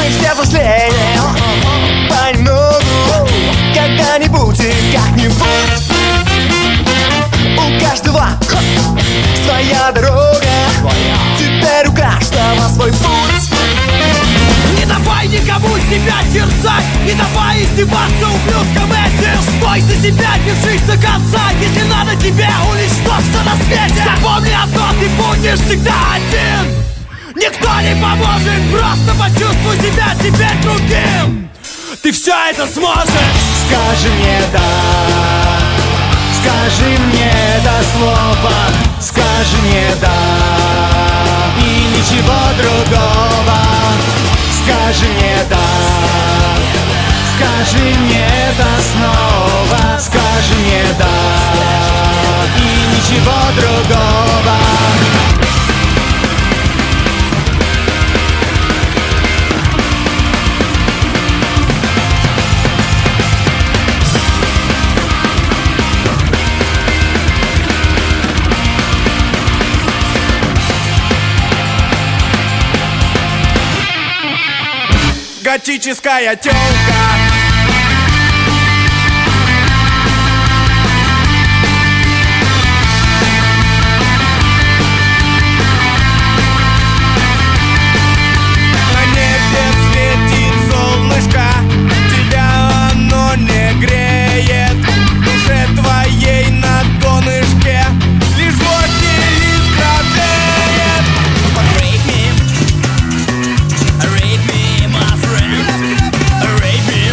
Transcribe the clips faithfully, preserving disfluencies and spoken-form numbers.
мы все взрослеем понемногу, когда-нибудь и как-нибудь. У каждого своя дорога, теперь у каждого свой путь. Не давай никому себя терзать, не давай издеваться ублюдкам этим. Стой за себя, держись до конца. Если надо тебе, уничтожь все на свете. Запомни одно, ты будешь всегда один. Никто не поможет, просто почувствуй себя теперь другим. Ты все это сможешь. Скажи мне да, скажи мне это слово, скажи мне да, и ничего другого. Скажи мне да, скажи мне это снова, скажи мне да, и ничего другого. Готическая тёлка. На небе светит солнышко, тебя оно не греет. В душе твоей на донышке лишь злость и лишь градеет. Rape me, rape me, my friend. Rape me,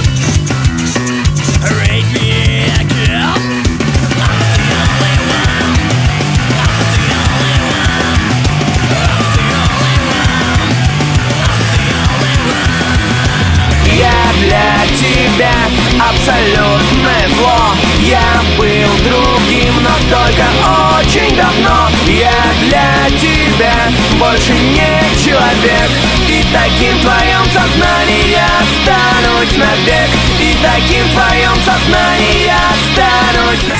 rape me again. I'm the only one. I'm the only one. I'm the only one. I'm the only one. Я для тебя абсолютное зло. Я был другим, но только очень давно. Я для тебя больше не человек, и таким в твоем сознании я останусь навек. И таким в твоем сознании я останусь.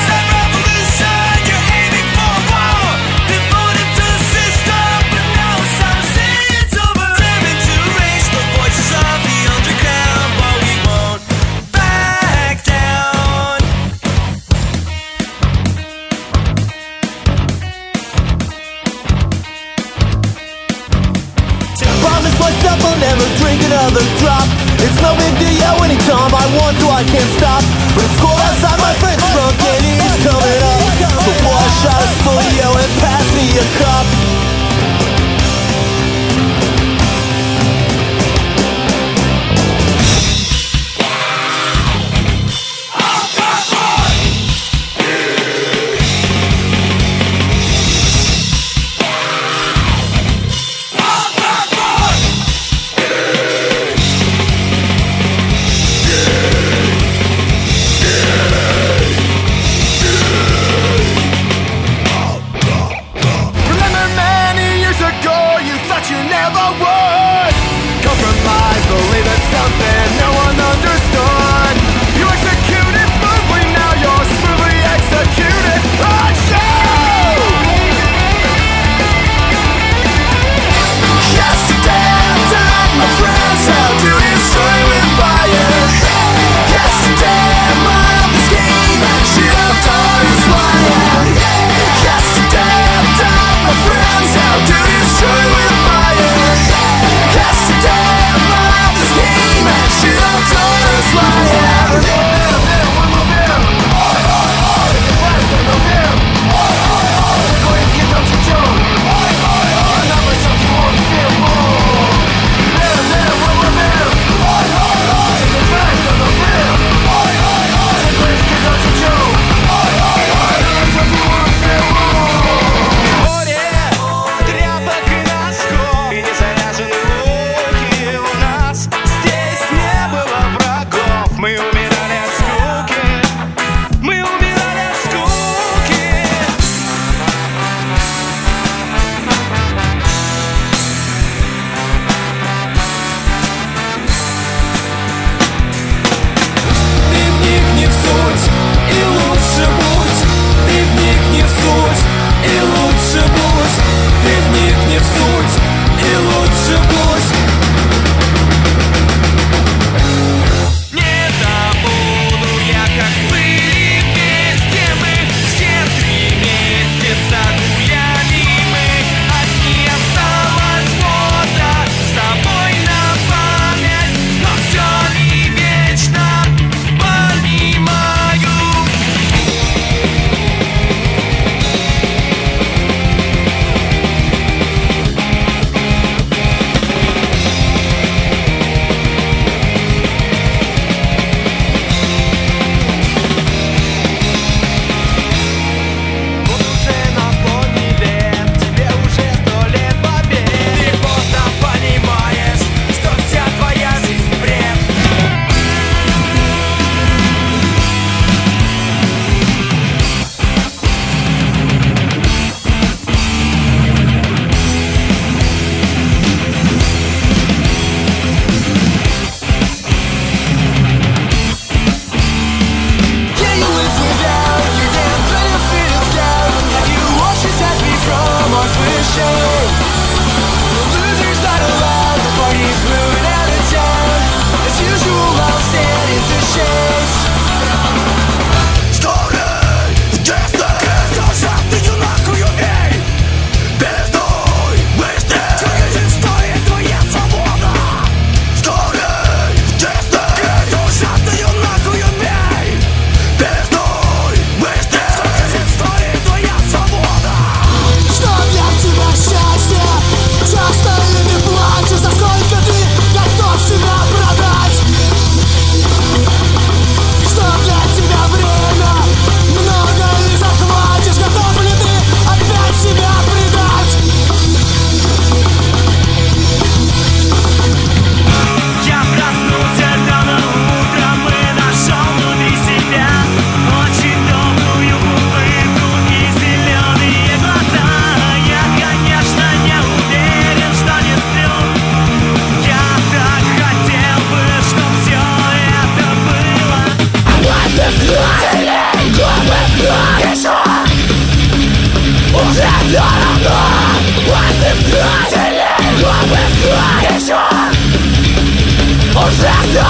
Promise myself I'll never drink another drop. It's no big deal, anytime I want to I can't stop. But it's cold outside, my friend's drunk and he's coming up. So pour a shot of Studio and pass me a cup. Yesterday, my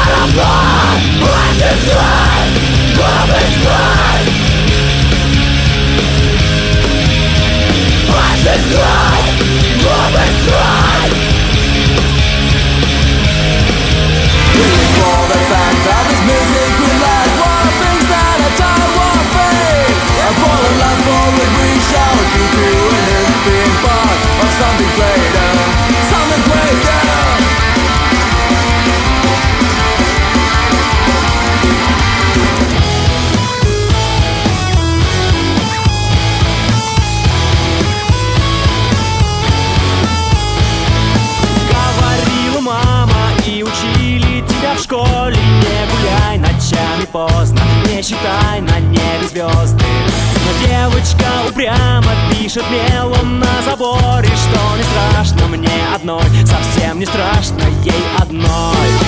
Поздно, не считай на небе звезды. Но девочка упрямо пишет мелом на заборе, что не страшно мне одной, совсем не страшно ей одной.